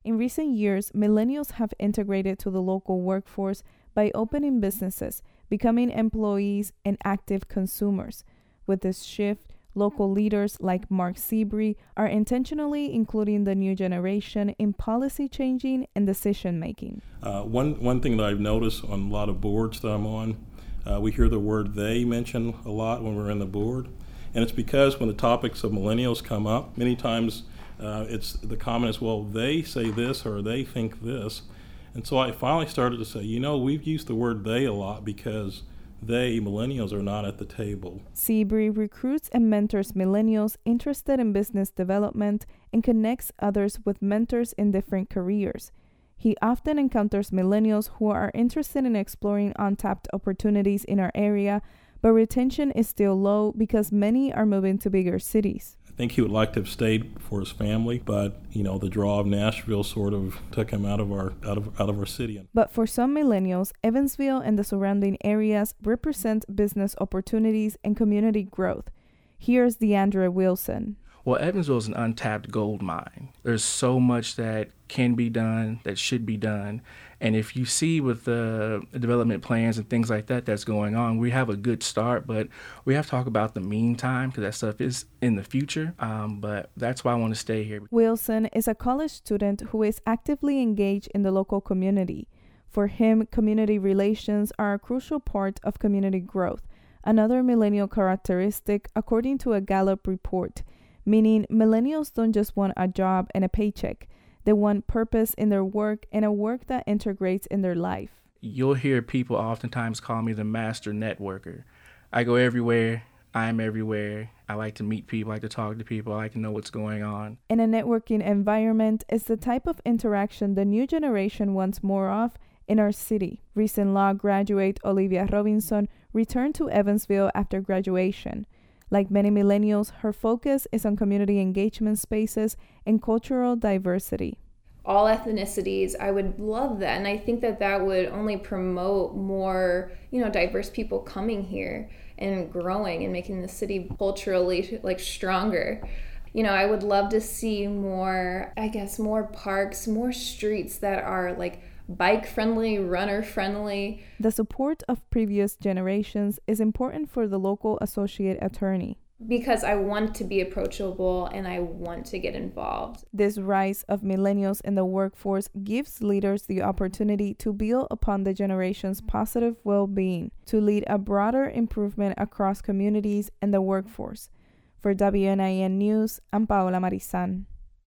In recent years, millennials have integrated to the local workforce by opening businesses, becoming employees, and active consumers. With this shift, local leaders like Mark Seabury are intentionally including the new generation in policy changing and decision making. One thing that I've noticed on a lot of boards that I'm on, we hear the word they mentioned a lot when we're in the board. And it's because when the topics of millennials come up, many times it's the comment is, well, they say this or they think this. And so I finally started to say, we've used the word they a lot because they, millennials, are not at the table. Seabury recruits and mentors millennials interested in business development and connects others with mentors in different careers. He often encounters millennials who are interested in exploring untapped opportunities in our area, but retention is still low because many are moving to bigger cities. I think he would like to have stayed for his family, but the draw of Nashville sort of took him out of our city. But for some millennials, Evansville and the surrounding areas represent business opportunities and community growth. Here's DeAndre Wilson. Well, Evansville is an untapped gold mine. There's so much that can be done, that should be done. And if you see with the development plans and things like that that's going on, we have a good start, but we have to talk about the meantime because that stuff is in the future. But that's why I want to stay here. Wilson is a college student who is actively engaged in the local community. For him, community relations are a crucial part of community growth, another millennial characteristic according to a Gallup report. Meaning millennials don't just want a job and a paycheck. They want purpose in their work and a work that integrates in their life. You'll hear people oftentimes call me the master networker. I go everywhere. I'm everywhere. I like to meet people. I like to talk to people. I like to know what's going on. And a networking environment is the type of interaction the new generation wants more of in our city. Recent law graduate Olivia Robinson returned to Evansville after graduation. Like many millennials, her focus is on community engagement spaces and cultural diversity. All ethnicities, I would love that. And I think that would only promote more, diverse people coming here and growing and making the city culturally stronger. I would love to see more parks, more streets that are bike-friendly, runner-friendly. The support of previous generations is important for the local associate attorney. Because I want to be approachable and I want to get involved. This rise of millennials in the workforce gives leaders the opportunity to build upon the generation's positive well-being, to lead a broader improvement across communities and the workforce. For WNIN News, I'm Paola Marizan.